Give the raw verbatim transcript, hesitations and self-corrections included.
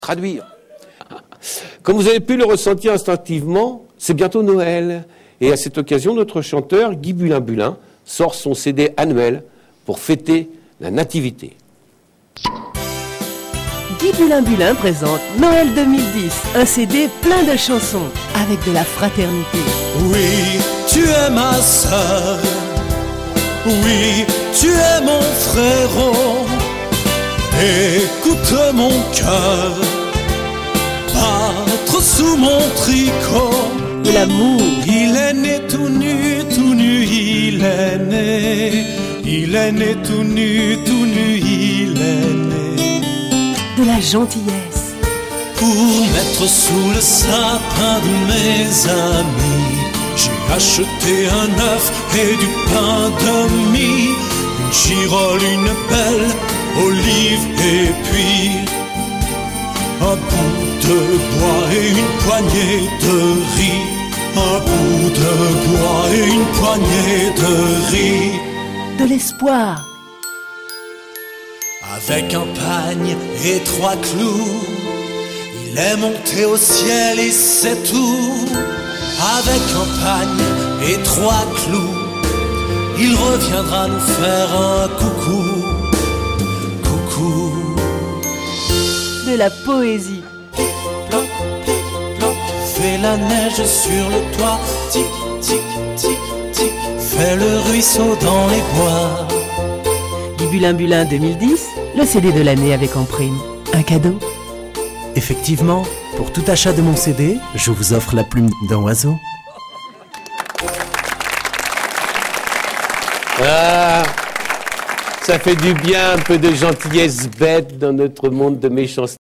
Traduire. Comme vous avez pu le ressentir instinctivement, c'est bientôt Noël. Et à cette occasion, notre chanteur, Guy Bulin-Bulin, sort son C D annuel pour fêter la nativité. Guy Bulin-Bulin présente Noël deux mille dix, un C D plein de chansons, avec de la fraternité. Oui, tu es ma sœur. Oui, tu es mon frérot. Écoute mon cœur battre sous mon tricot. De l'amour. Il est né tout nu, tout nu, il est né. Il est né tout nu, tout nu, il est né. De la gentillesse. Pour mettre sous le sapin de mes amis, j'ai acheté un œuf et du pain de mie, une girole, une belle olive et puis un bout de bois et une poignée de riz. Un bout de bois et une poignée de riz. De l'espoir. Avec un pagne et trois clous, il est monté au ciel et c'est tout. Avec un pagne et trois clous, il reviendra nous faire un coucou. Coucou. De la poésie. Plop, plop, fais la neige sur le toit. Tic, tic, tic, tic, fais le ruisseau dans les bois. Guy Bulin-Bulin deux mille dix, le C D de l'année avec en prime un cadeau. Effectivement, pour tout achat de mon C D, je vous offre la plume d'un oiseau. Ah, ça fait du bien, un peu de gentillesse bête dans notre monde de méchanceté.